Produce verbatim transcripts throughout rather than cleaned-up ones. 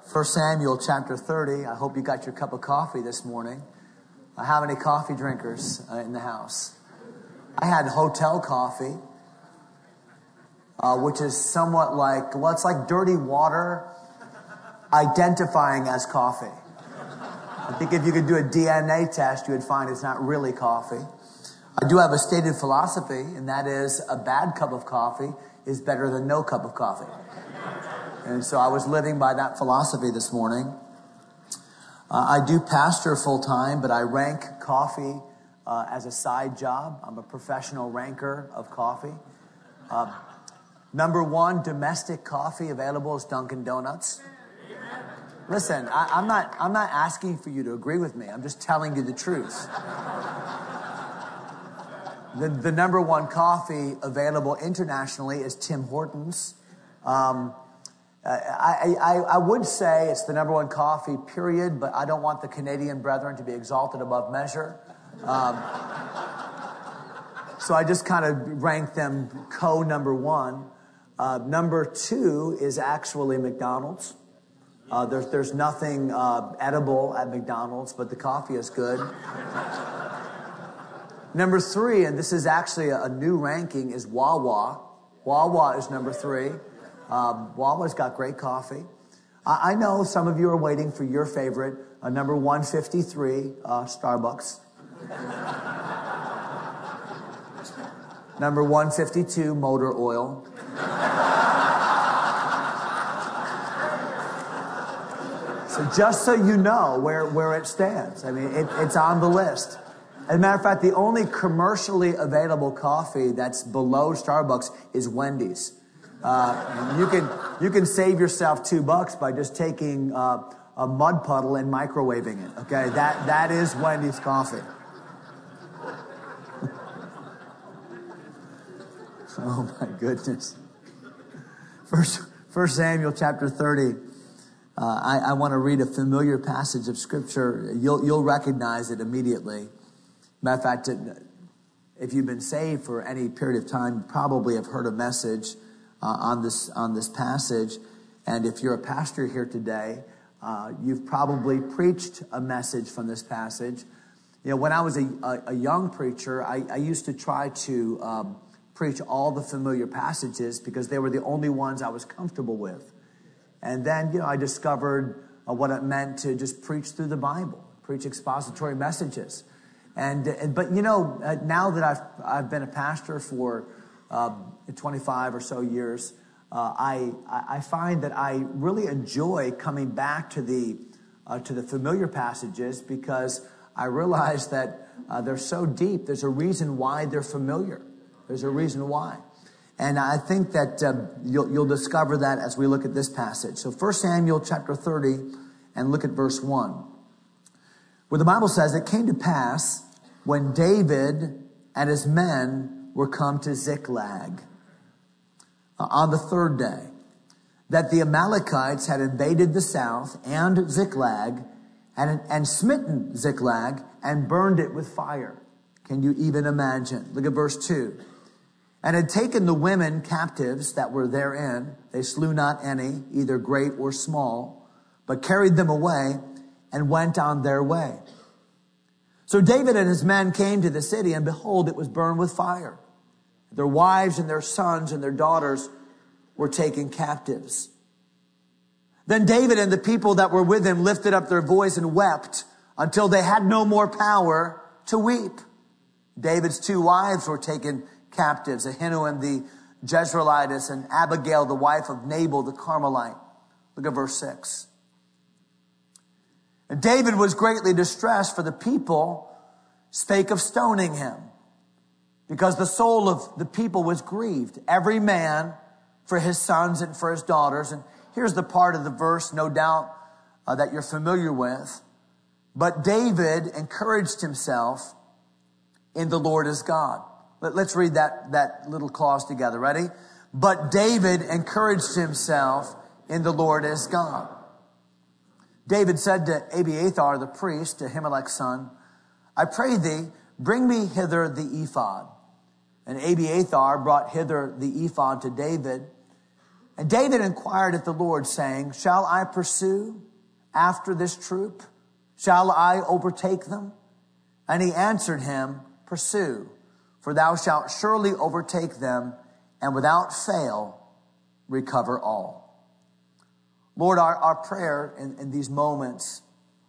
First Samuel chapter thirty. I hope you got your cup of coffee this morning. Uh, how many coffee drinkers uh, in the house? I had hotel coffee, uh, which is somewhat like, well, it's like dirty water identifying as coffee. I think if you could do a D N A test, you would find it's not really coffee. I do have a stated philosophy, and that is a bad cup of coffee is better than no cup of coffee. And so I was living by that philosophy this morning. Uh, I do pastor full time, but I rank coffee uh, as a side job. I'm a professional ranker of coffee. Uh, number one domestic coffee available is Dunkin' Donuts. Listen, I, I'm not I'm not asking for you to agree with me. I'm just telling you the truth. The, the number one coffee available internationally is Tim Hortons. Um, I, I, I would say it's the number one coffee, period, but I don't want the Canadian brethren to be exalted above measure. Um, so I just kind of rank them co-number one. Uh, number two is actually McDonald's. Uh, there's, there's nothing uh, edible at McDonald's, but the coffee is good. Number three, and this is actually a, a new ranking, is Wawa. Wawa is number three. Um, Wawa's got great coffee. I, I know some of you are waiting for your favorite, uh, number one fifty-three, uh, Starbucks. Number one fifty-two, Motor Oil. So just so you know where, where it stands. I mean, it, it's on the list. As a matter of fact, the only commercially available coffee that's below Starbucks is Wendy's. Uh, you can you can save yourself two bucks by just taking uh, a mud puddle and microwaving it. Okay, that that is Wendy's coffee. Oh my goodness. First, First Samuel chapter thirty. Uh, I, I want to read a familiar passage of Scripture. You'll you'll recognize it immediately. Matter of fact, if you've been saved for any period of time, you probably have heard a message Uh, on this on this passage. And if you're a pastor here today, uh, you've probably preached a message from this passage. You know, when I was a, a, a young preacher, I, I used to try to um, preach all the familiar passages because they were the only ones I was comfortable with. And then, you know, I discovered uh, what it meant to just preach through the Bible, preach expository messages. And, and but you know, uh, now that I've I've been a pastor for Uh, twenty-five or so years, uh, I I find that I really enjoy coming back to the uh, to the familiar passages because I realize that uh, they're so deep. There's a reason why they're familiar. There's a reason why, and I think that uh, you'll you'll discover that as we look at this passage. So First Samuel chapter thirty, and look at verse one, where the Bible says, "It came to pass when David and his men were come to Ziklag uh, on the third day, that the Amalekites had invaded the south and Ziklag and, and smitten Ziklag and burned it with fire." Can you even imagine? Look at verse two. "And had taken the women captives that were therein. They slew not any, either great or small, but carried them away and went on their way. So David and his men came to the city, and behold, it was burned with fire. Their wives and their sons and their daughters were taken captives. Then David and the people that were with him lifted up their voice and wept until they had no more power to weep. David's two wives were taken captives, Ahinoam the Jezreelitess and Abigail, the wife of Nabal the Carmelite." Look at verse six. "And David was greatly distressed, for the people spake of stoning him, because the soul of the people was grieved, every man for his sons and for his daughters." And here's the part of the verse, no doubt, uh, that you're familiar with. "But David encouraged himself in the Lord his God." Let, let's read that, that little clause together. Ready? "But David encouraged himself in the Lord his God." David said to Abiathar the priest, to Ahimelech's son, "I pray thee, bring me hither the ephod." And Abiathar brought hither the ephod to David. And David inquired at the Lord, saying, shall I pursue after this troop? Shall I overtake them? And he answered him, pursue, for thou shalt surely overtake them, and without fail recover all. Lord, our, our prayer in, in these moments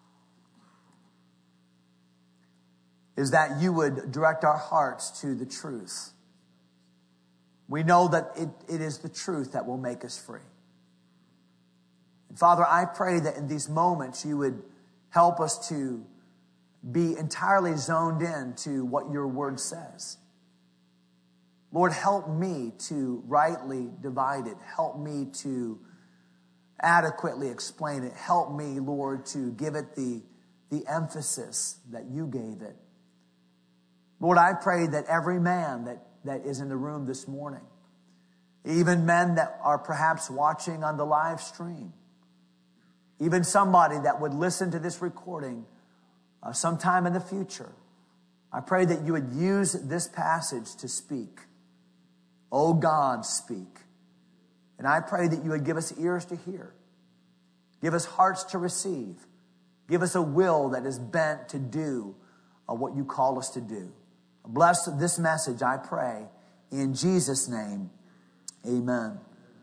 is that you would direct our hearts to the truth. We know that it, it is the truth that will make us free. And Father, I pray that in these moments you would help us to be entirely zoned in to what your word says. Lord, help me to rightly divide it. Help me to adequately explain it. Help me, Lord, to give it the, the emphasis that you gave it. Lord, I pray that every man that, that is in the room this morning, even men that are perhaps watching on the live stream, even somebody that would listen to this recording uh, sometime in the future, I pray that you would use this passage to speak. Oh God, speak. And I pray that you would give us ears to hear. Give us hearts to receive. Give us a will that is bent to do uh, what you call us to do. Bless this message, I pray, in Jesus' name. Amen.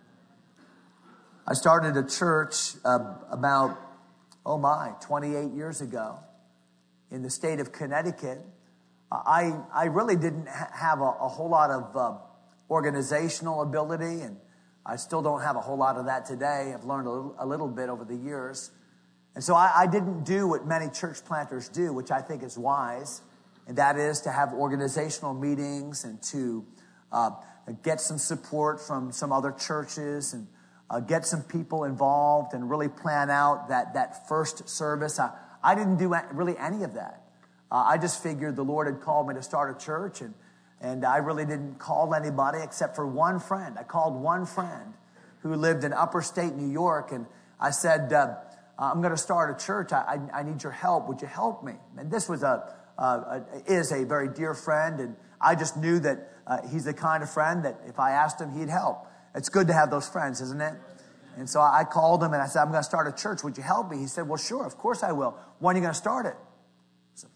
I started a church uh, about, oh my, twenty-eight years ago in the state of Connecticut. I, I really didn't ha- have a, a whole lot of uh, organizational ability, and I still don't have a whole lot of that today. I've learned a little, a little bit over the years. And so I, I didn't do what many church planters do, which I think is wise, and that is to have organizational meetings and to uh, get some support from some other churches and uh, get some people involved and really plan out that, that first service. I, I didn't do really any of that. Uh, I just figured the Lord had called me to start a church, and, and I really didn't call anybody except for one friend. I called one friend who lived in upper state New York, and I said, uh, I'm going to start a church. I, I, I need your help. Would you help me? And this was a, uh, a is a very dear friend, and I just knew that uh, he's the kind of friend that if I asked him, he'd help. It's good to have those friends, isn't it? And so I called him and I said, I'm going to start a church. Would you help me? He said, well, sure, of course I will. When are you going to start it? I said,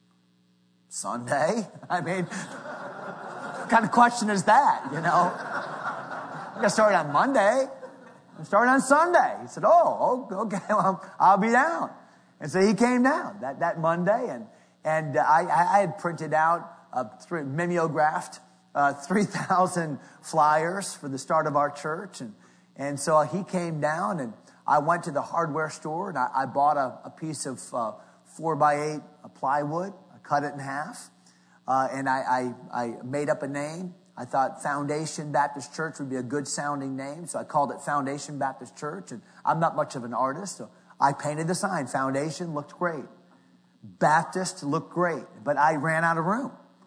Sunday? I mean, what kind of question is that, you know? I'm going to start it on Monday. I'm starting on Sunday. He said, oh, okay, well, I'll be down. And so he came down that, that Monday, and and I, I had printed out, uh, three, mimeographed uh, three thousand flyers for the start of our church. And, and so he came down, and I went to the hardware store, and I, I bought a, a piece of uh, four by eight plywood. I cut it in half, uh, and I, I, I made up a name. I thought Foundation Baptist Church would be a good sounding name, so I called it Foundation Baptist Church, and I'm not much of an artist, so I painted the sign. Foundation looked great. Baptist looked great, but I ran out of room.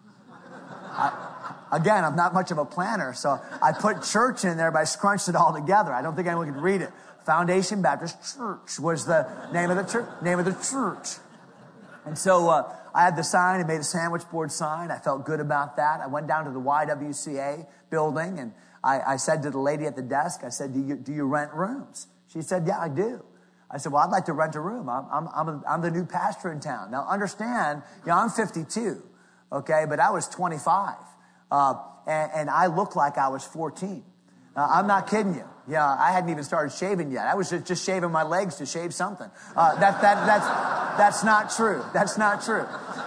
I, again, I'm not much of a planner, so I put church in there, but I scrunched it all together. I don't think anyone could read it. Foundation Baptist Church was the name of the church. Name of the church. And so uh, I had the sign. I made a sandwich board sign. I felt good about that. I went down to the Y W C A building, and I, I said to the lady at the desk, I said, do you, do you rent rooms? She said, yeah, I do. I said, well, I'd like to rent a room. I'm, I'm, I'm, a, I'm the new pastor in town. Now, understand, you know, I'm fifty-two, okay, but I was twenty-five, uh, and, and I looked like I was fourteen. Uh, I'm not kidding you. Yeah, I hadn't even started shaving yet. I was just, just shaving my legs to shave something. Uh, that, that, that's, that's not true. That's not true.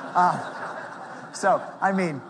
Uh, so, I mean,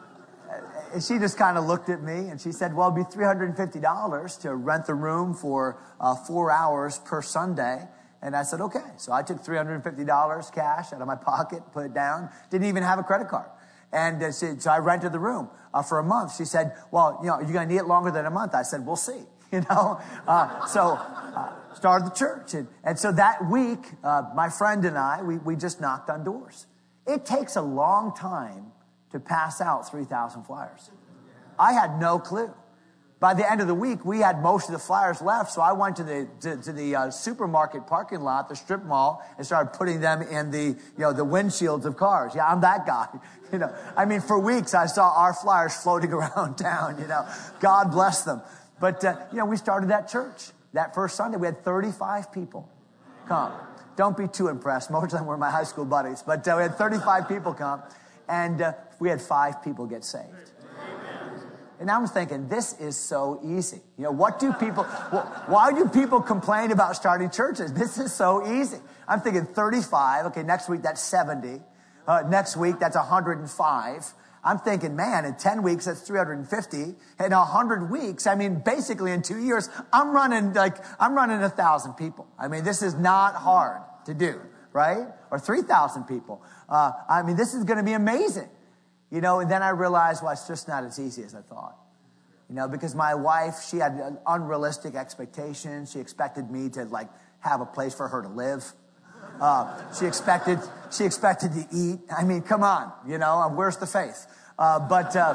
she just kind of looked at me and she said, well, it'd be three hundred fifty dollars to rent the room for uh, four hours per Sunday. And I said, okay. So I took three hundred fifty dollars cash out of my pocket, put it down, didn't even have a credit card. And uh, so, so I rented the room uh, for a month. She said, well, you know, you're going to need it longer than a month. I said, we'll see. You know, uh, so uh, started the church. And, and so that week, uh, my friend and I, we, we just knocked on doors. It takes a long time to pass out three thousand flyers. I had no clue. By the end of the week, we had most of the flyers left, so I went to the to, to the uh, supermarket parking lot, the strip mall, and started putting them in the you know the windshields of cars. Yeah, I'm that guy. You know, I mean, for weeks I saw our flyers floating around town. You know, God bless them. But, uh, you know, we started that church. That first Sunday, we had thirty-five people come. Don't be too impressed. Most of them were my high school buddies. But uh, we had thirty-five people come, and uh, we had five people get saved. And I'm thinking, this is so easy. You know, what do people, why do people complain about starting churches? This is so easy. I'm thinking thirty-five. Okay, next week that's seventy. Uh, next week that's one hundred five. I'm thinking, man, in ten weeks that's three hundred fifty. In one hundred weeks, I mean, basically in two years, I'm running like, I'm running one thousand people. I mean, this is not hard to do, right? Or three thousand people. Uh, I mean, this is going to be amazing. You know, and then I realized, well, it's just not as easy as I thought. You know, because my wife, she had unrealistic expectations. She expected me to, like, have a place for her to live. Uh, she expected, she expected to eat. I mean, come on, you know, where's the faith? Uh, but, uh,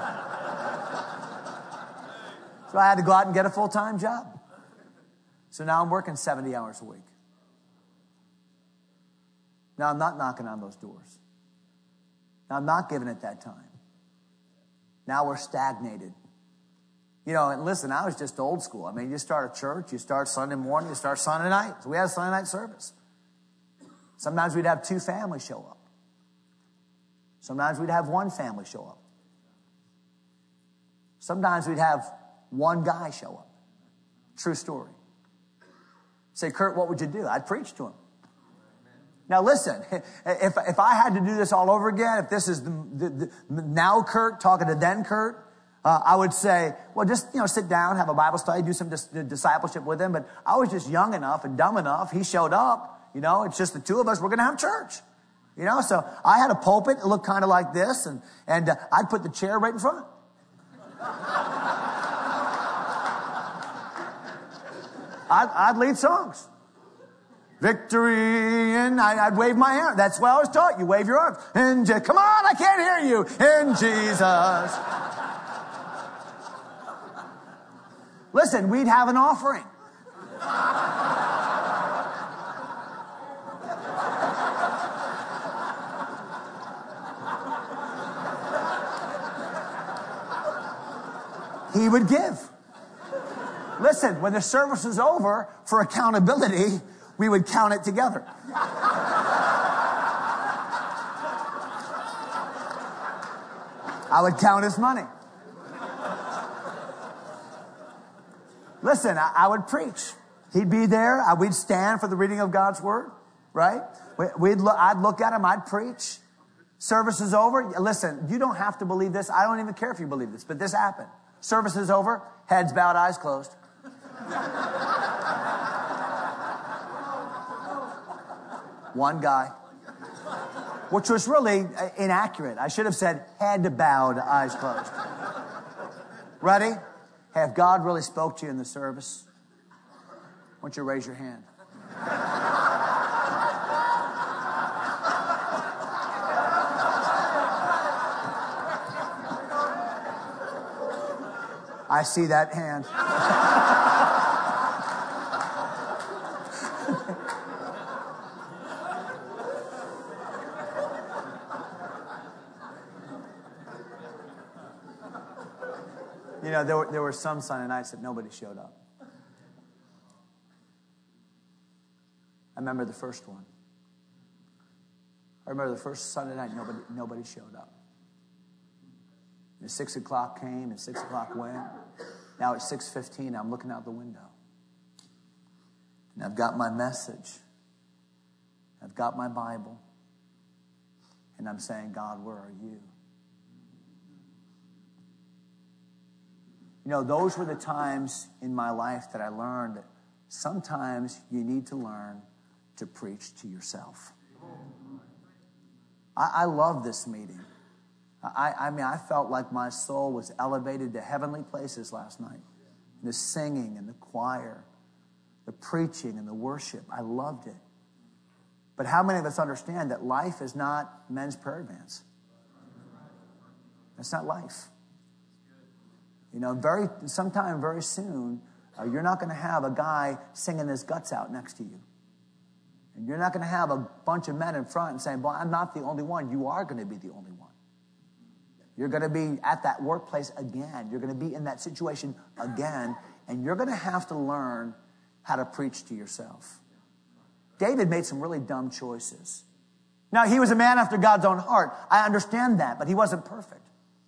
so I had to go out and get a full-time job. So now I'm working seventy hours a week. Now I'm not knocking on those doors. Now I'm not giving it that time. Now we're stagnated. You know, and listen, I was just old school. I mean, you start a church, you start Sunday morning, you start Sunday night. So we had a Sunday night service. Sometimes we'd have two families show up. Sometimes we'd have one family show up. Sometimes we'd have one guy show up. True story. Say, Kurt, what would you do? I'd preach to him. Now listen, if if I had to do this all over again, if this is the, the, the now Kurt talking to then Kurt, uh, I would say, well, just, you know, sit down, have a Bible study, do some dis- discipleship with him. But I was just young enough and dumb enough. He showed up, you know, it's just the two of us. We're going to have church, you know. So I had a pulpit. It looked kind of like this, and and uh, I'd put the chair right in front. I'd, I'd lead songs. Victory, and I'd wave my arm. That's what I was taught. You wave your arms. And Je- come on, I can't hear you. In Jesus. Listen, we'd have an offering. He would give. Listen, when the service was over, for accountability, we would count it together. I would count his money. Listen, I, I would preach. He'd be there. I, we'd stand for the reading of God's word, right? We, we'd look, I'd look at him. I'd preach. Service is over. Listen, you don't have to believe this. I don't even care if you believe this, but this happened. Service is over. Heads bowed, eyes closed. One guy, which was really inaccurate. I should have said head bowed, eyes closed. Ready? Have God really spoke to you in the service? Why don't you raise your hand? I see that hand. You know, there were, there were some Sunday nights that nobody showed up. I remember the first one. I remember the first Sunday night, nobody, nobody showed up. And six o'clock came, and six o'clock went. Now it's six fifteen, I'm looking out the window. And I've got my message. I've got my Bible. And I'm saying, God, where are you? You know, those were the times in my life that I learned that sometimes you need to learn to preach to yourself. I, I love this meeting. I, I mean, I felt like my soul was elevated to heavenly places last night. The singing and the choir, the preaching and the worship, I loved it. But how many of us understand that life is not men's prayer advance? That's not life. You know, very sometime very soon, uh, you're not going to have a guy singing his guts out next to you. And you're not going to have a bunch of men in front and saying, well, I'm not the only one. You are going to be the only one. You're going to be at that workplace again. You're going to be in that situation again. and you're going to have to learn how to preach to yourself. David made some really dumb choices. Now, he was a man after God's own heart. I understand that, but he wasn't perfect.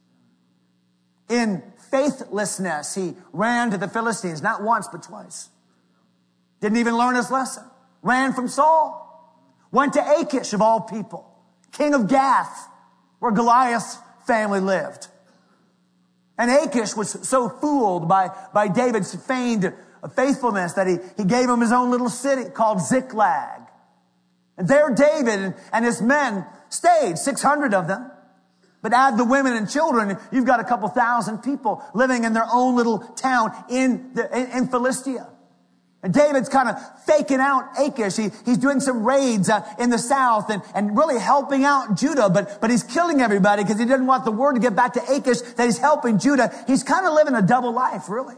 In faithlessness, he ran to the Philistines, not once, but twice. Didn't even learn his lesson. Ran from Saul. Went to Achish, of all people, king of Gath, where Goliath's family lived. And Achish was so fooled by, by David's feigned faithfulness that he, he gave him his own little city called Ziklag. And there David and his men stayed, six hundred of them. But add the women and children, you've got a couple thousand people living in their own little town in, the, in, in Philistia. And David's kind of faking out Achish. He, he's doing some raids uh, in the south and, and really helping out Judah, but, but he's killing everybody because he didn't want the word to get back to Achish that he's helping Judah. He's kind of living a double life, really.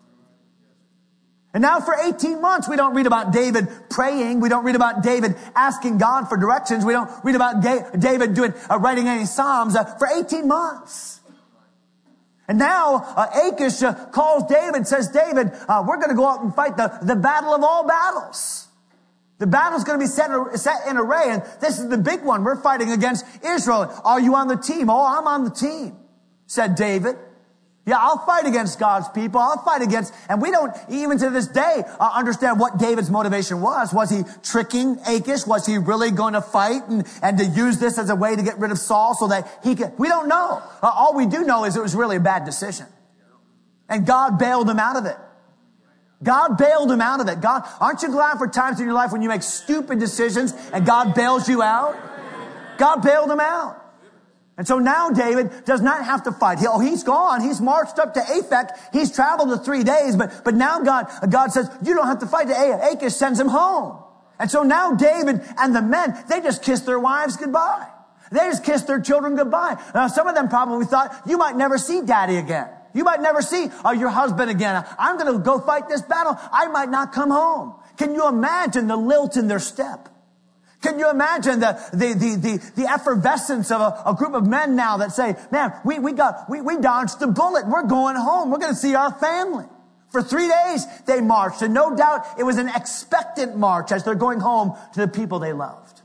And now for eighteen months, we don't read about David praying. We don't read about David asking God for directions. We don't read about David doing uh, writing any psalms uh, for eighteen months. And now uh, Achish uh, calls David, says, David, uh, we're going to go out and fight the, the battle of all battles. The battle's going to be set, set in array, and this is the big one. We're fighting against Israel. Are you on the team? Oh, I'm on the team, said David. Yeah, I'll fight against God's people. I'll fight against, and we don't even to this day uh, understand what David's motivation was. Was he tricking Achish? Was he really going to fight and, and to use this as a way to get rid of Saul so that he could? We don't know. Uh, all we do know is it was really a bad decision. And God bailed him out of it. God bailed him out of it. God, aren't you glad for times in your life when you make stupid decisions and God bails you out? God bailed him out. And so now David does not have to fight. He, oh, he's gone. He's marched up to Aphek. He's traveled the three days, but, but now God, God says, you don't have to fight. Achish sends him home. And so now David and the men, they just kiss their wives goodbye. They just kiss their children goodbye. Now, some of them probably thought, you might never see daddy again. You might never see uh, your husband again. I'm going to go fight this battle. I might not come home. Can you imagine the lilt in their step? Can you imagine the, the, the, the, the effervescence of a, a group of men now that say, man, we, we got, we, we dodged the bullet. We're going home. We're going to see our family. For three days they marched, and no doubt it was an expectant march as they're going home to the people they loved.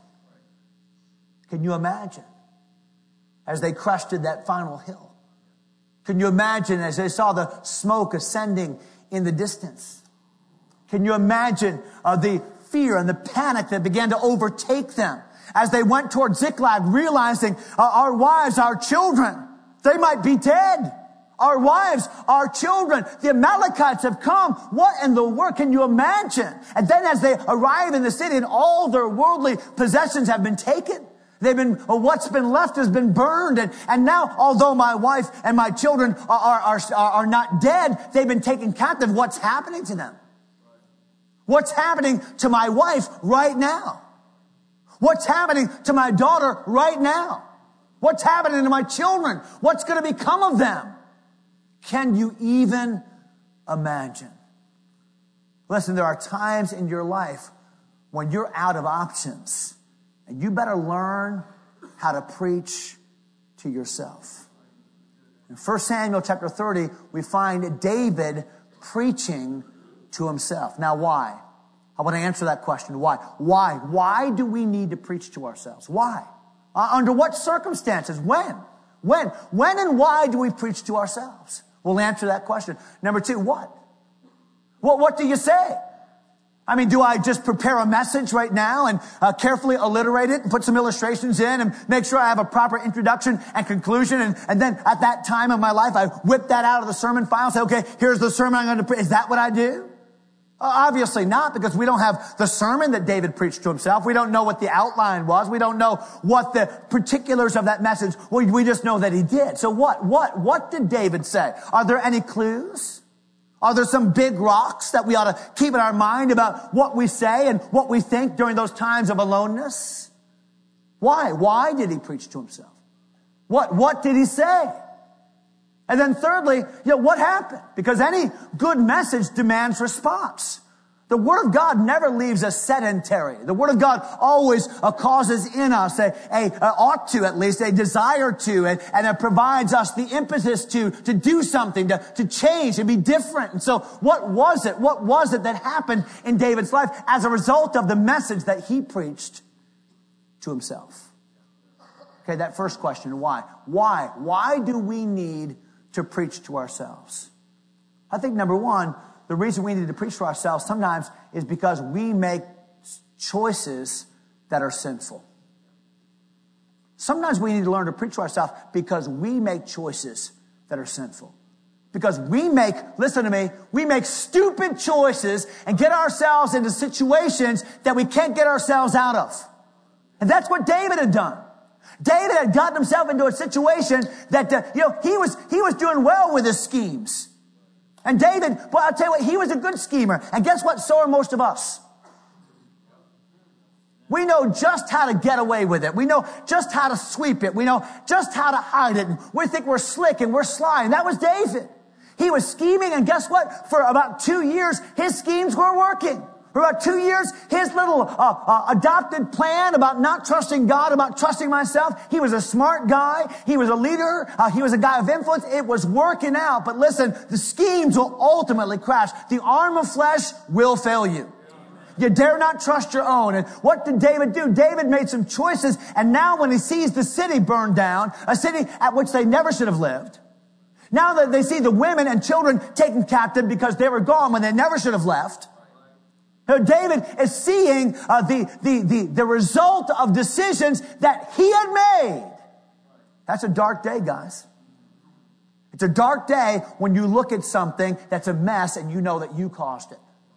Can you imagine as they crested that final hill? Can you imagine as they saw the smoke ascending in the distance? Can you imagine uh, the fear and the panic that began to overtake them as they went toward Ziklag, realizing uh, our wives, our children, they might be dead. Our wives, our children, the Amalekites have come. What in the world can you imagine? And then as they arrive in the city and all their worldly possessions have been taken, they've been, uh, what's been left has been burned. And, and now, although my wife and my children are, are, are, are not dead, they've been taken captive. What's happening to them? What's happening to my wife right now? What's happening to my daughter right now? What's happening to my children? What's going to become of them? Can you even imagine? Listen, there are times in your life when you're out of options, and you better learn how to preach to yourself. In First Samuel chapter thirty, we find David preaching to himself. Now, why? I want to answer that question. Why? Why? Why do we need to preach to ourselves? Why? Uh, under what circumstances? When? When? When and why do we preach to ourselves? We'll answer that question. Number two, what? What, what do you say? I mean, do I just prepare a message right now and uh, carefully alliterate it and put some illustrations in and make sure I have a proper introduction and conclusion, and, and then at that time of my life, I whip that out of the sermon file and say, okay, here's the sermon I'm going to preach. Is that what I do? Obviously not, because we don't have the sermon that David preached to himself. We don't know what the outline was. We don't know what the particulars of that message. We, we just know that he did. So what, what, what did David say? Are there any clues? Are there some big rocks that we ought to keep in our mind about what we say and what we think during those times of aloneness? Why? Why did he preach to himself? What, what did he say? And then thirdly, you know, what happened? Because any good message demands response. The Word of God never leaves us sedentary. The Word of God always uh, causes in us a, a, a ought to at least, a desire to, and, and it provides us the impetus to, to do something, to, to change, to be different. And so what was it? What was it that happened in David's life as a result of the message that he preached to himself? Okay, that first question, why? Why? Why do we need to preach to ourselves? I think number one, the reason we need to preach to ourselves sometimes is because we make choices that are sinful. Sometimes we need to learn to preach to ourselves because we make choices that are sinful. Because we make, listen to me, we make stupid choices and get ourselves into situations that we can't get ourselves out of. And that's what David had done. David had gotten himself into a situation that, uh, you know, he was, he was doing well with his schemes. And David, well, I'll tell you what, he was a good schemer. And guess what? So are most of us. We know just how to get away with it. We know just how to sweep it. We know just how to hide it. And we think we're slick and we're sly. And that was David. He was scheming, and guess what? For about two years, his schemes were working. For about two years, his little uh, uh, adopted plan about not trusting God, about trusting myself, he was a smart guy. He was a leader. Uh, he was a guy of influence. It was working out. But listen, the schemes will ultimately crash. The arm of flesh will fail you. You dare not trust your own. And what did David do? David made some choices, and now when he sees the city burned down, a city at which they never should have lived, now that they see the women and children taken captive because they were gone when they never should have left, now, David is seeing uh, the, the, the, the result of decisions that he had made. That's a dark day, guys. It's a dark day when you look at something that's a mess and you know that you caused it.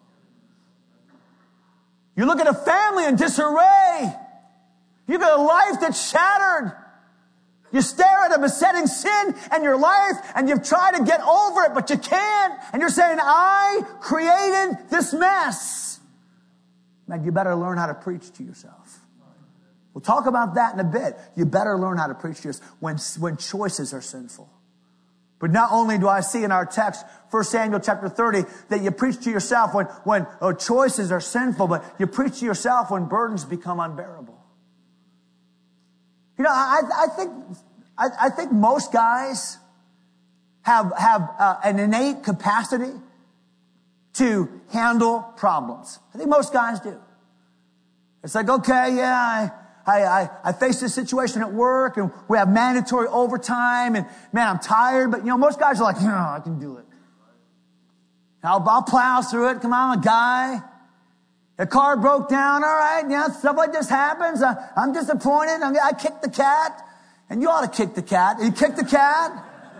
You look at a family in disarray. You got a life that's shattered. You stare at a besetting sin in your life and you've tried to get over it, but you can't. And you're saying, I created this mess. Man, you better learn how to preach to yourself. We'll talk about that in a bit. You better learn how to preach to yourself when, when choices are sinful. But not only do I see in our text, First Samuel chapter thirty, that you preach to yourself when, when oh, choices are sinful, but you preach to yourself when burdens become unbearable. You know, I, I think, I, I think most guys have, have uh, an innate capacity to handle problems. I think most guys do. It's like, okay, yeah, I, I, I, I face this situation at work and we have mandatory overtime and man, I'm tired, but you know, most guys are like, no, I can do it. I'll, I'll plow through it. Come on, I'm a guy. The car broke down. All right. Yeah, stuff like this happens. I, I'm disappointed. I'm, I kicked the cat and you ought to kick the cat. You kick the cat.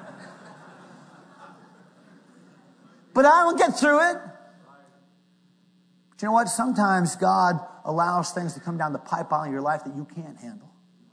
But I will get through it. But you know what? Sometimes God allows things to come down the pipeline in your life that you can't handle.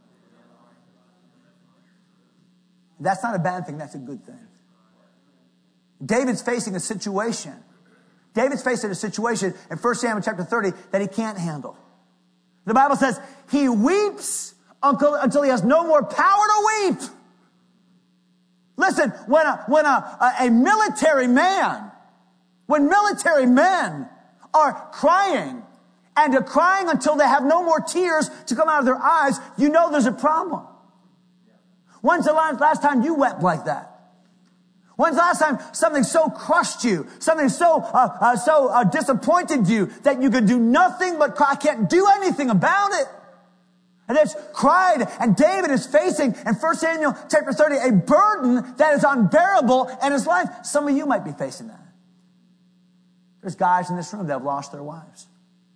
That's not a bad thing. That's a good thing. David's facing a situation. David's facing a situation in First Samuel chapter thirty that he can't handle. The Bible says he weeps until, until he has no more power to weep. Listen, when a, when a, a, a military man, when military men are crying and are crying until they have no more tears to come out of their eyes, you know there's a problem. When's the last, last time you wept like that? When's the last time something so crushed you, something so uh, uh, so uh, disappointed you that you could do nothing but cry? I can't do anything about it. And it's cried, and David is facing in First Samuel chapter thirty a burden that is unbearable in his life. Some of you might be facing that. There's guys in this room that have lost their wives.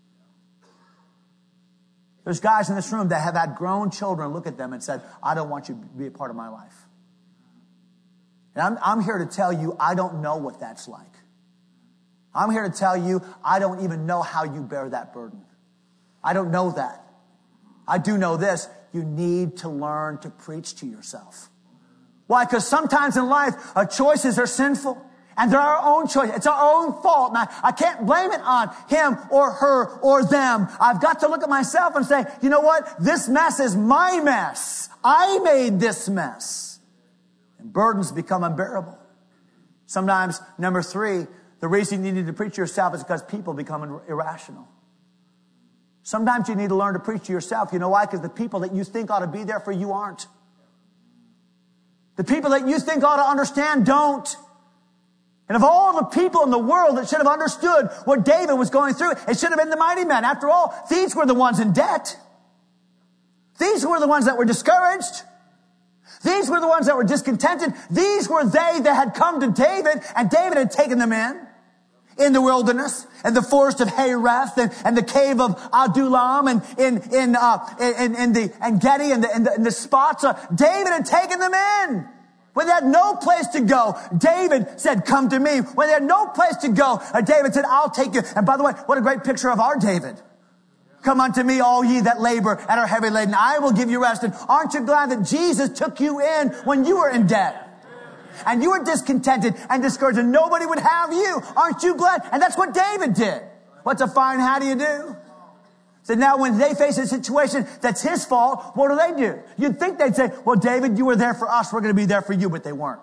There's guys in this room that have had grown children look at them and said, I don't want you to be a part of my life. And I'm, I'm here to tell you, I don't know what that's like. I'm here to tell you, I don't even know how you bear that burden. I don't know that. I do know this. You need to learn to preach to yourself. Why? Because sometimes in life, our choices are sinful. And they're our own choice. It's our own fault. And I, I can't blame it on him or her or them. I've got to look at myself and say, you know what? This mess is my mess. I made this mess. And burdens become unbearable. Sometimes, number three, The reason you need to preach to yourself is because people become irrational. Sometimes you need to learn to preach to yourself. You know why? Because the people that you think ought to be there for you aren't. The people that you think ought to understand don't. And of all the people in the world that should have understood what David was going through, it should have been the mighty men. After all, these were the ones in debt. These were the ones that were discouraged. These were the ones that were discontented. These were they that had come to David, and David had taken them in, in the wilderness, and the forest of Hereth, and, and the cave of Adullam, and in, in, uh, in, in the, and Gedi, and the, and the, and the spots. Uh, David had taken them in. When they had no place to go, David said, come to me. When they had no place to go, uh, David said, I'll take you. And by the way, what a great picture of our David. Come unto me, all ye that labor and are heavy laden. I will give you rest. And aren't you glad that Jesus took you in when you were in debt? And you were discontented and discouraged and nobody would have you. Aren't you glad? And that's what David did. What's a fine how do you do? So now when they face a situation that's his fault, what do they do? You'd think they'd say, well, David, you were there for us. We're going to be there for you. But they weren't.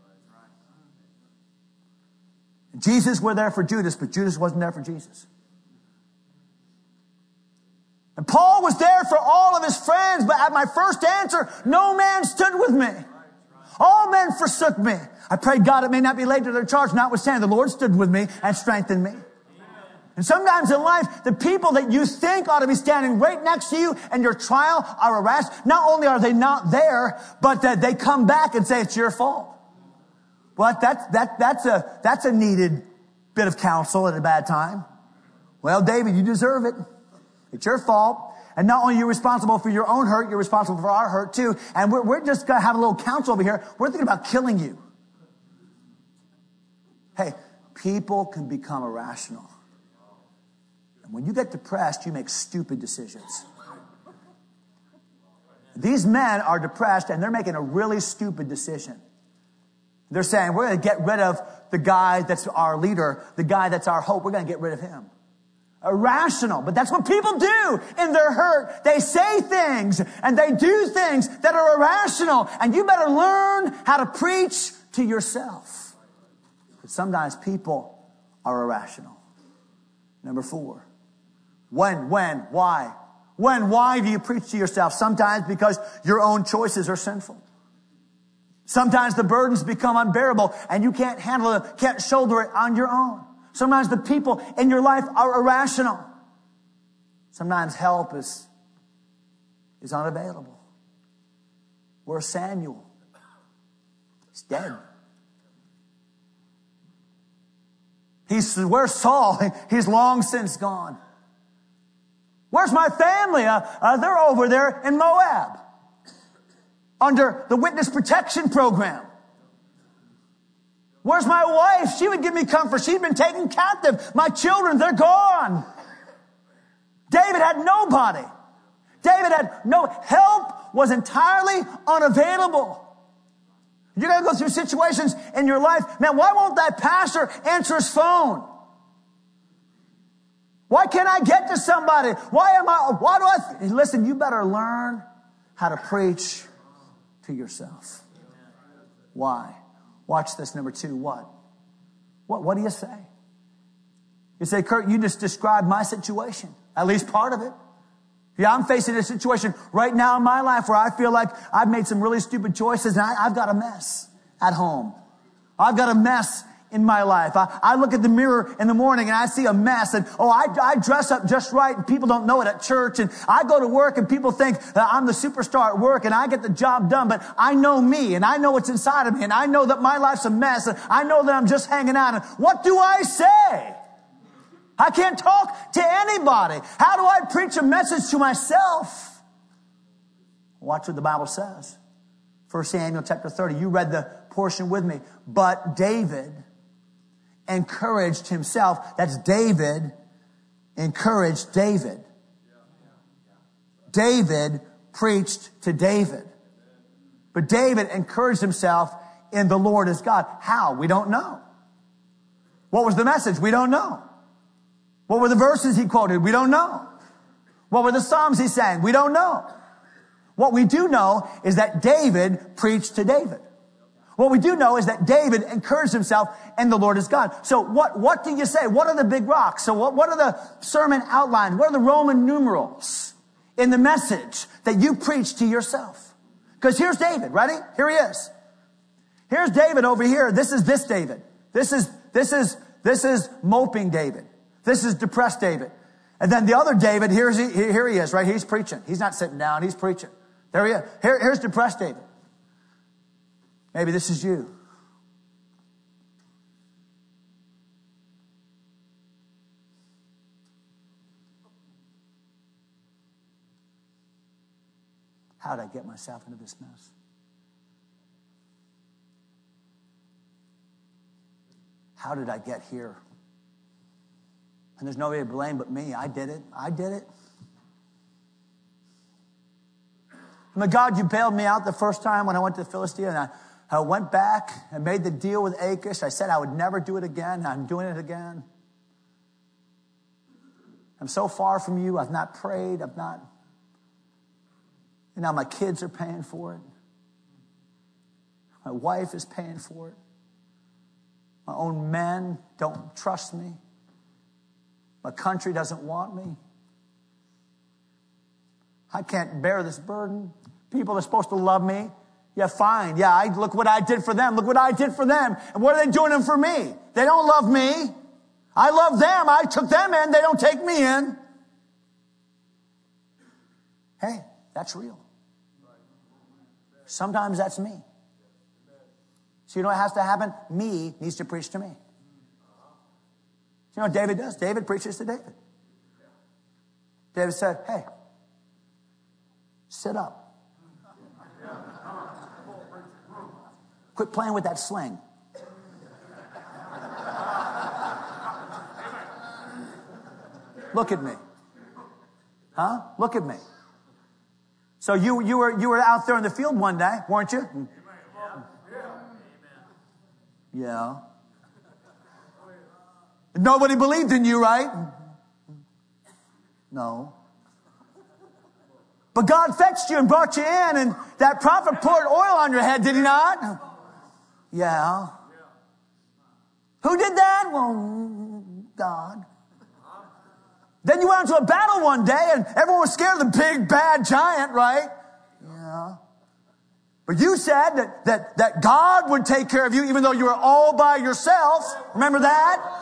Jesus were there for Judas, but Judas wasn't there for Jesus. And Paul was there for all of his friends, but at my first answer, no man stood with me. All men forsook me. I prayed God it may not be laid to their charge. Notwithstanding, the Lord stood with me and strengthened me. And sometimes in life, the people that you think ought to be standing right next to you in your trial are harassed. Not only are they not there, but that they come back and say it's your fault. Well, that's, that, that's a, that's a needed bit of counsel at a bad time. Well, David, you deserve it. It's your fault. And not only are you responsible for your own hurt, you're responsible for our hurt too. And we're, we're just going to have a little counsel over here. We're thinking about killing you. Hey, people can become irrational. And when you get depressed, you make stupid decisions. These men are depressed and they're making a really stupid decision. They're saying, we're going to get rid of the guy that's our leader, the guy that's our hope. We're going to get rid of him. Irrational. But that's what people do in their hurt. They say things and they do things that are irrational. And you better learn how to preach to yourself. But sometimes people are irrational. Number four. When, when, why? When, why do you preach to yourself? Sometimes because your own choices are sinful. Sometimes the burdens become unbearable and you can't handle it, can't shoulder it on your own. Sometimes the people in your life are irrational. Sometimes help is, is unavailable. Where's Samuel? He's dead. He's, where's Saul? He's long since gone. Where's my family? Uh, uh, they're over there in Moab under the witness protection program. Where's my wife? She would give me comfort. She'd been taken captive. My children, they're gone. David had nobody. David had no help, was entirely unavailable. You're going to go through situations in your life. Man, why won't that pastor answer his phone? Why can't I get to somebody? Why am I, why do I, th- listen, you better learn how to preach to yourself. Why? Watch this, number two. What? What, what do you say? You say, Kurt, you just described my situation. At least part of it. Yeah, I'm facing a situation right now in my life where I feel like I've made some really stupid choices and I, I've got a mess at home. I've got a mess in my life. I, I look at the mirror in the morning and I see a mess and, oh, I, I dress up just right and people don't know it at church. And I go to work and people think that I'm the superstar at work and I get the job done. But I know me and I know what's inside of me and I know that my life's a mess and I know that I'm just hanging out. And what do I say? I can't talk to anybody. How do I preach a message to myself? Watch what the Bible says. First Samuel chapter thirty. You read the portion with me. But David encouraged himself. That's David encouraged David. David preached to David. But David encouraged himself in the Lord as God. How? We don't know. What was the message? We don't know. What were the verses he quoted? We don't know. What were the Psalms he sang? We don't know. What we do know is that David preached to David. What we do know is that David encouraged himself, and the Lord is God. So what, what do you say? What are the big rocks? So what, what are the sermon outlines? What are the Roman numerals in the message that you preach to yourself? Because here's David. Ready? Here he is. Here's David over here. This is this David. This is, this is, this is moping David. This is depressed David. And then the other David, here's he, here he is, right? He's preaching. He's not sitting down. He's preaching. There he is. Here, here's depressed David. Maybe this is you. How did I get myself into this mess? How did I get here? And there's nobody to blame but me. I did it. I did it. My God, you bailed me out the first time when I went to Philistia, and I, I went back and made the deal with Achish. I said I would never do it again. I'm doing it again. I'm so far from you. I've not prayed. I've not. And now my kids are paying for it. My wife is paying for it. My own men don't trust me. My country doesn't want me. I can't bear this burden. People are supposed to love me. Yeah, fine. Yeah, I, look what I did for them. Look what I did for them. And what are they doing for me? They don't love me. I love them. I took them in. They don't take me in. Hey, that's real. Sometimes that's me. So you know what has to happen? Me needs to preach to me. You know what David does? David preaches to David. David said, hey, sit up. Quit playing with that sling. Look at me. Huh? Look at me. So you, you, were, you were out there in the field one day, weren't you? Yeah. Nobody believed in you, right? No. But God fetched you and brought you in, and that prophet poured oil on your head, did he not? Yeah. Who did that? Well, God. Then you went into a battle one day, and everyone was scared of the big, bad giant, right? Yeah. But you said that, that, that God would take care of you even though you were all by yourself. Remember that?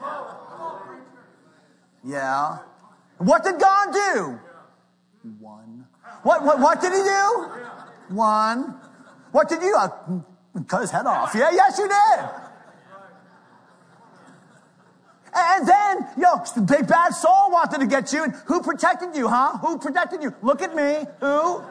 Yeah. What did God do? One. What, what, what did he do? One. What did you? Uh, cut his head off. Yeah, yes, you did. And then, yo, the big bad Saul wanted to get you. And who protected you, huh? Who protected you? Look at me. Who?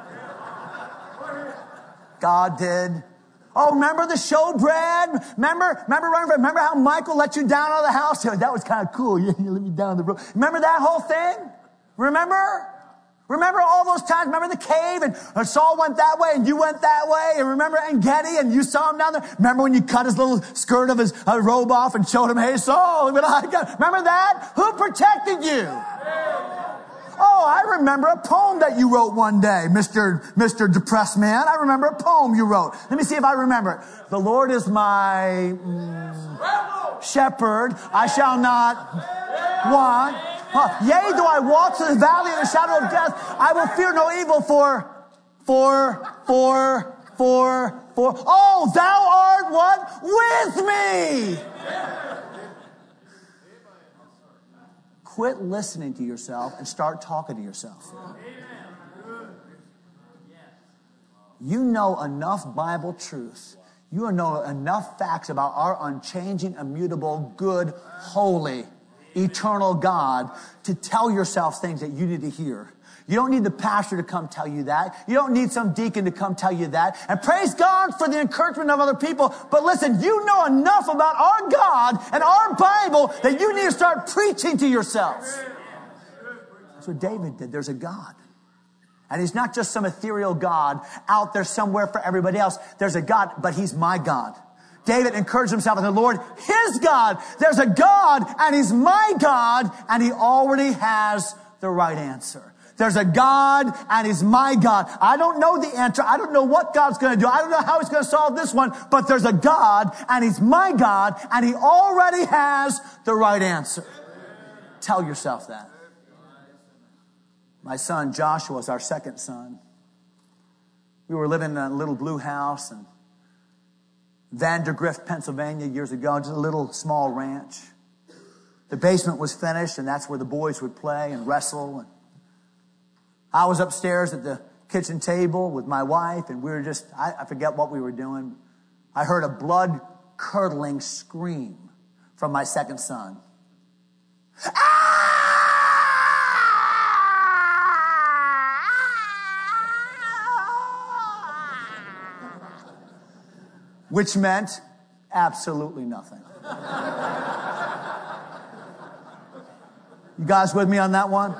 God did. Oh, remember the showbread? Remember, remember, remember how Michael let you down out of the house? That was kind of cool. You, you let me down the road. Remember that whole thing? Remember? Remember all those times? Remember the cave and Saul went that way and you went that way? And remember En-Gedi and you saw him down there? Remember when you cut his little skirt of his uh, robe off and showed him, hey, Saul, look what I got. Remember that? Who protected you? Oh, I remember a poem that you wrote one day, Mister Mister Depressed Man. I remember a poem you wrote. Let me see if I remember it. The Lord is my mm, shepherd. I shall not want. Huh. Yea, though I walk through the valley of the shadow of death, I will fear no evil for, for, for, for, for. Oh, thou art what? With me. Quit listening to yourself and start talking to yourself. You know enough Bible truth. You know enough facts about our unchanging, immutable, good, holy, eternal God to tell yourself things that you need to hear. You don't need the pastor to come tell you that. You don't need some deacon to come tell you that. And praise God for the encouragement of other people. But listen, you know enough about our God and our Bible that you need to start preaching to yourself. That's what David did. There's a God. And he's not just some ethereal God out there somewhere for everybody else. There's a God, but he's my God. David encouraged himself in the Lord, his God. There's a God, and he's my God, and he already has the right answer. There's a God, and he's my God. I don't know the answer. I don't know what God's going to do. I don't know how he's going to solve this one, but there's a God, and he's my God, and he already has the right answer. Tell yourself that. My son Joshua is our second son. We were living in a little blue house in Vandergrift, Pennsylvania years ago, just a little small ranch. The basement was finished, and that's where the boys would play and wrestle. And I was upstairs at the kitchen table with my wife, and we were just, I, I forget what we were doing. I heard a blood-curdling scream from my second son. Ah! Which meant absolutely nothing. You guys with me on that one?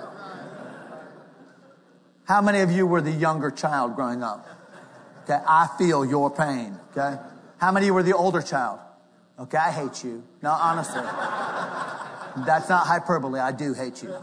How many of you were the younger child growing up? Okay, I feel your pain, okay? How many of you were the older child? Okay, I hate you. No, honestly. That's not hyperbole. I do hate you.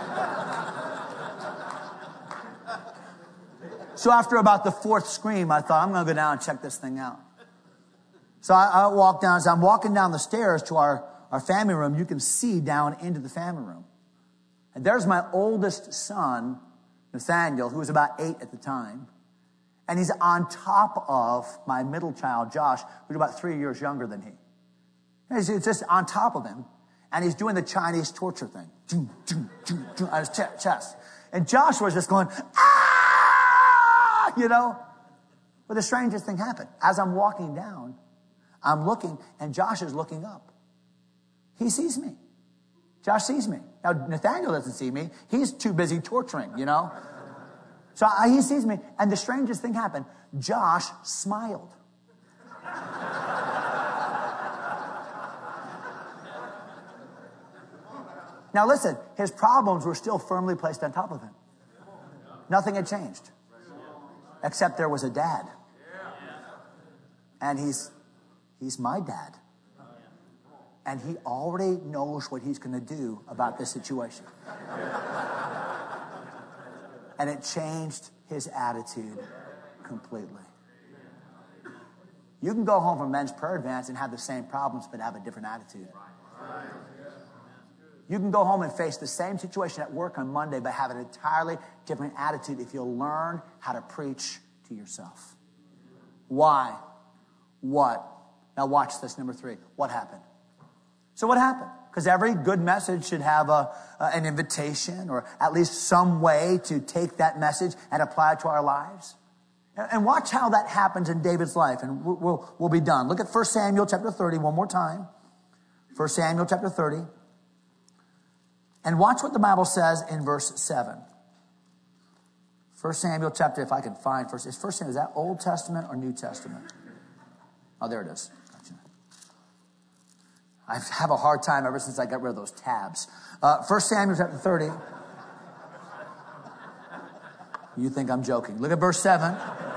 So after about the fourth scream, I thought, I'm going to go down and check this thing out. So I, I walked down. As I'm walking down the stairs to our, our family room, you can see down into the family room. And there's my oldest son, Nathaniel, who was about eight at the time. And he's on top of my middle child, Josh, who's about three years younger than he. And he's just on top of him. And he's doing the Chinese torture thing. On his chest. And Josh was just going, ah! You know? But the strangest thing happened. As I'm walking down, I'm looking, and Josh is looking up. He sees me. Josh sees me. Now, Nathaniel doesn't see me. He's too busy torturing, you know? So I, he sees me, and the strangest thing happened. Josh smiled. Now listen, his problems were still firmly placed on top of him. Nothing had changed. Except there was a dad. And he's he's my dad. And he already knows what he's going to do about this situation. And it changed his attitude completely. You can go home from Men's Prayer Advance and have the same problems, but have a different attitude. You can go home and face the same situation at work on Monday, but have an entirely different attitude if you'll learn how to preach to yourself. Why? What? Now watch this, number three. What happened? So what happened? Because every good message should have a, uh, an invitation or at least some way to take that message and apply it to our lives. And, and watch how that happens in David's life, and we'll, we'll, we'll be done. Look at First Samuel chapter thirty one more time. First Samuel chapter thirty. And watch what the Bible says in verse seven. First Samuel chapter, if I can find first, is First Samuel, is that Old Testament or New Testament? Oh, there it is. Gotcha. I have a hard time ever since I got rid of those tabs. Uh, First Samuel chapter thirty. You think I'm joking. Look at verse seven.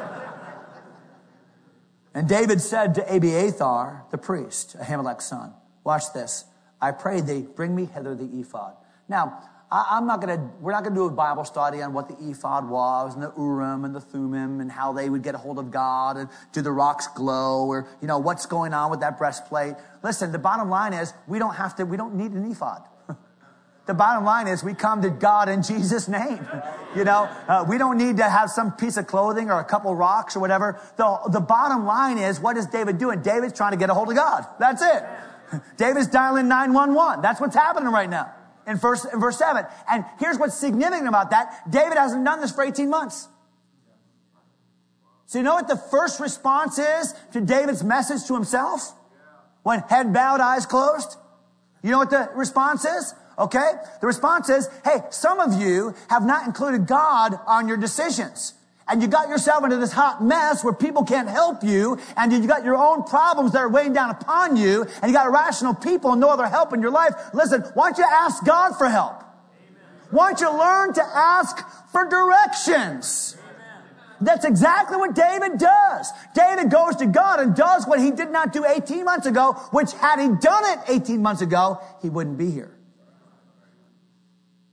And David said to Abiathar, the priest, Ahimelech's son, watch this. I pray thee, bring me hither the ephod. Now, I, I'm not going to, we're not going to do a Bible study on what the ephod was and the Urim and the Thummim and how they would get a hold of God and do the rocks glow or, you know, what's going on with that breastplate. Listen, the bottom line is we don't have to, we don't need an ephod. The bottom line is we come to God in Jesus' name. You know, uh, we don't need to have some piece of clothing or a couple rocks or whatever. The, the bottom line is, what is David doing? David's trying to get a hold of God. That's it. David's dialing nine one one. That's what's happening right now in verse, in verse seven. And here's what's significant about that. David hasn't done this for eighteen months. So you know what the first response is to David's message to himself? When head bowed, eyes closed? You know what the response is? Okay? The response is, hey, some of you have not included God on your decisions. And you got yourself into this hot mess where people can't help you, and you got your own problems that are weighing down upon you, and you got irrational people and no other help in your life. Listen, why don't you ask God for help? Amen. Why don't you learn to ask for directions? Amen. That's exactly what David does. David goes to God and does what he did not do eighteen months ago, which had he done it eighteen months ago, he wouldn't be here.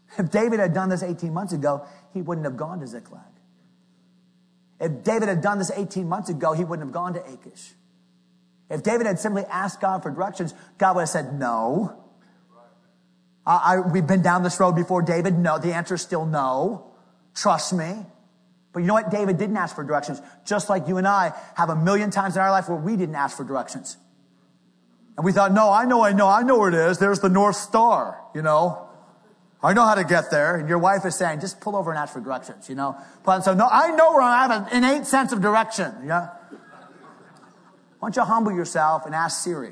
If David had done this eighteen months ago, he wouldn't have gone to Ziklag. If David had done this eighteen months ago, he wouldn't have gone to Achish. If David had simply asked God for directions, God would have said, no. I, I, we've been down this road before, David. No, the answer is still no. Trust me. But you know what? David didn't ask for directions. Just like you and I have a million times in our life where we didn't ask for directions. And we thought, no, I know, I know, I know where it is. There's the North Star, you know. I know how to get there. And your wife is saying, just pull over and ask for directions, you know. So, no, I know where I have an innate sense of direction, yeah. Why don't you humble yourself and ask Siri?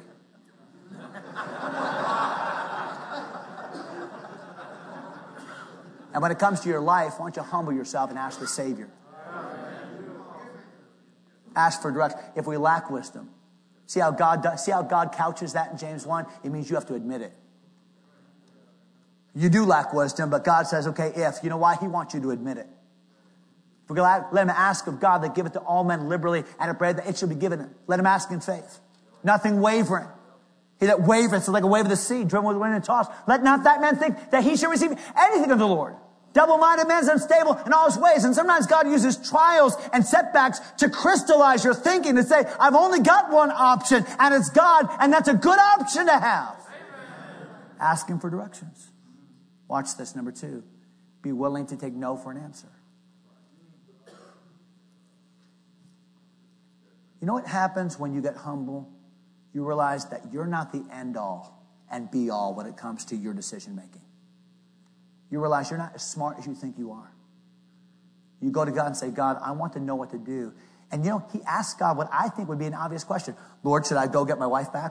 And when it comes to your life, why don't you humble yourself and ask the Savior? Ask for direction. If we lack wisdom, see how God does, see how God couches that in James one? It means you have to admit it. You do lack wisdom, but God says, okay, if. You know why? He wants you to admit it. We're going to let him ask of God that giveth to all men liberally and at bread that it shall be given him. Let him ask in faith. Nothing wavering. He that wavereth is like a wave of the sea, driven with the wind and tossed. Let not that man think that he shall receive anything of the Lord. Double-minded man is unstable in all his ways. And sometimes God uses trials and setbacks to crystallize your thinking, to say, I've only got one option, and it's God, and that's a good option to have. Amen. Ask him for directions. Watch this, number two. Be willing to take no for an answer. You know what happens when you get humble? You realize that you're not the end-all and be-all when it comes to your decision-making. You realize you're not as smart as you think you are. You go to God and say, God, I want to know what to do. And you know, he asked God what I think would be an obvious question. Lord, should I go get my wife back?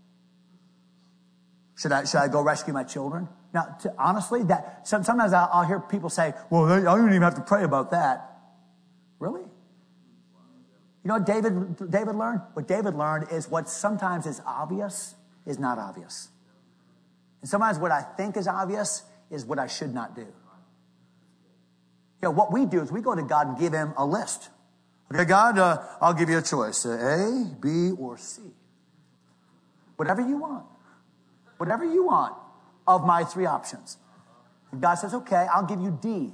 Should I, should I go rescue my children? Now, to, honestly, that sometimes I'll, I'll hear people say, well, I don't even have to pray about that. Really? You know what David, David learned? What David learned is what sometimes is obvious is not obvious. And sometimes what I think is obvious is what I should not do. You know, what we do is we go to God and give him a list. Okay, God, uh, I'll give you a choice. Uh, A, B, or C. Whatever you want. Whatever you want of my three options. And God says, okay, I'll give you D.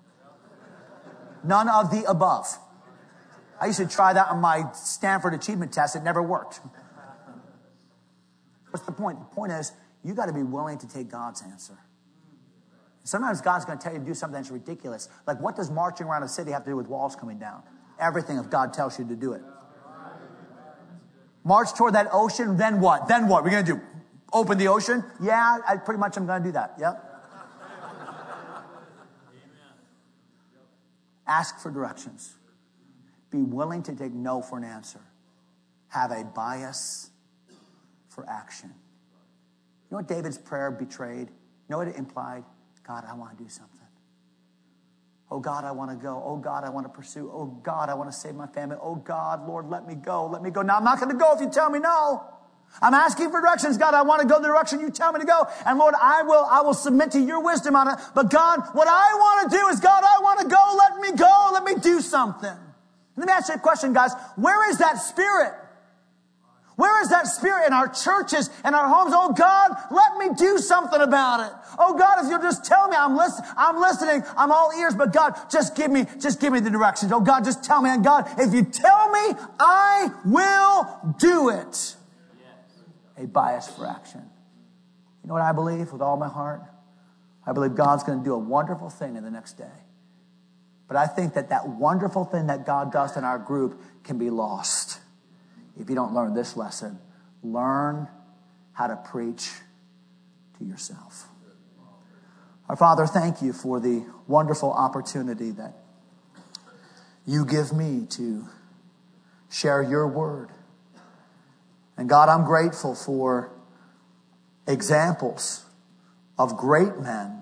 None of the above. I used to try that on my Stanford achievement test. It never worked. What's the point? The point is, you got to be willing to take God's answer. Sometimes God's going to tell you to do something that's ridiculous. Like, what does marching around a city have to do with walls coming down? Everything if God tells you to do it. March toward that ocean, then what? Then what? We're going to do? Open the ocean? Yeah, I pretty much am going to do that. Yep. Ask for directions. Be willing to take no for an answer. Have a bias for action. You know what David's prayer betrayed? You know what it implied? God, I want to do something. Oh, God, I want to go. Oh, God, I want to pursue. Oh, God, I want to save my family. Oh, God, Lord, let me go. Let me go. Now, I'm not going to go if you tell me no. I'm asking for directions. God, I want to go the direction you tell me to go. And Lord, I will, I will submit to your wisdom on it. But God, what I want to do is, God, I want to go. Let me go. Let me do something. Let me ask you a question, guys. Where is that spirit? Where is that spirit in our churches and our homes? Oh, God, let me do something about it. Oh, God, if you'll just tell me, I'm listening, I'm listening, I'm all ears, but God, just give me, just give me the directions. Oh, God, just tell me. And God, if you tell me, I will do it. A bias for action. You know what I believe with all my heart? I believe God's going to do a wonderful thing in the next day. But I think that that wonderful thing that God does in our group can be lost if you don't learn this lesson. Learn how to preach to yourself. Our Father, thank you for the wonderful opportunity that you give me to share your word. And God, I'm grateful for examples of great men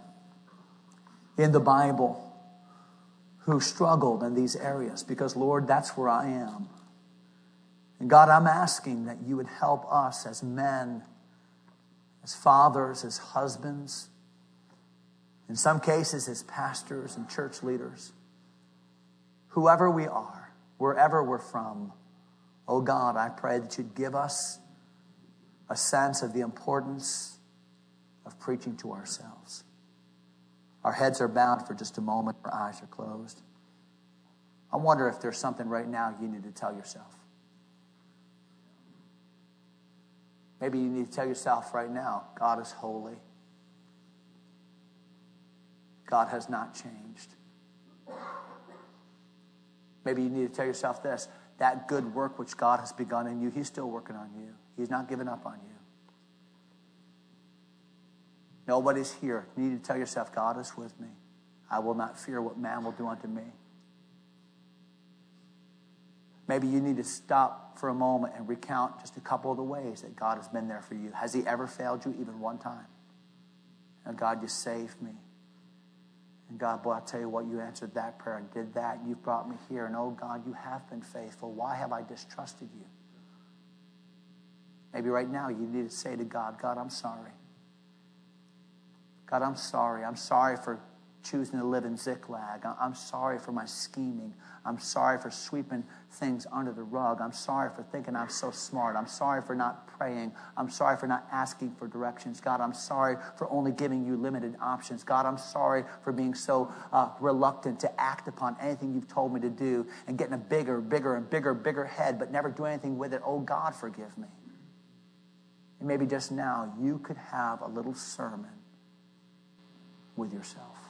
in the Bible who struggled in these areas, because, Lord, that's where I am. And God, I'm asking that you would help us as men, as fathers, as husbands, in some cases as pastors and church leaders, whoever we are, wherever we're from. Oh God, I pray that you'd give us a sense of the importance of preaching to ourselves. Our heads are bowed for just a moment. Our eyes are closed. I wonder if there's something right now you need to tell yourself. Maybe you need to tell yourself right now, God is holy. God has not changed. Maybe you need to tell yourself this, that good work which God has begun in you, he's still working on you. He's not giving up on you. Nobody's here. You need to tell yourself, God is with me. I will not fear what man will do unto me. Maybe you need to stop for a moment and recount just a couple of the ways that God has been there for you. Has he ever failed you even one time? And God, you saved me. And God, boy, I'll tell you what, you answered that prayer and did that. And you've brought me here. And oh, God, you have been faithful. Why have I distrusted you? Maybe right now you need to say to God, God, I'm sorry. God, I'm sorry. I'm sorry for choosing to live in Ziklag. I'm sorry for my scheming. I'm sorry for sweeping things under the rug. I'm sorry for thinking I'm so smart. I'm sorry for not praying. I'm sorry for not asking for directions. God, I'm sorry for only giving you limited options. God, I'm sorry for being so uh, reluctant to act upon anything you've told me to do and getting a bigger, bigger, and bigger, bigger head, but never do anything with it. Oh, God, forgive me. And maybe just now you could have a little sermon with yourself.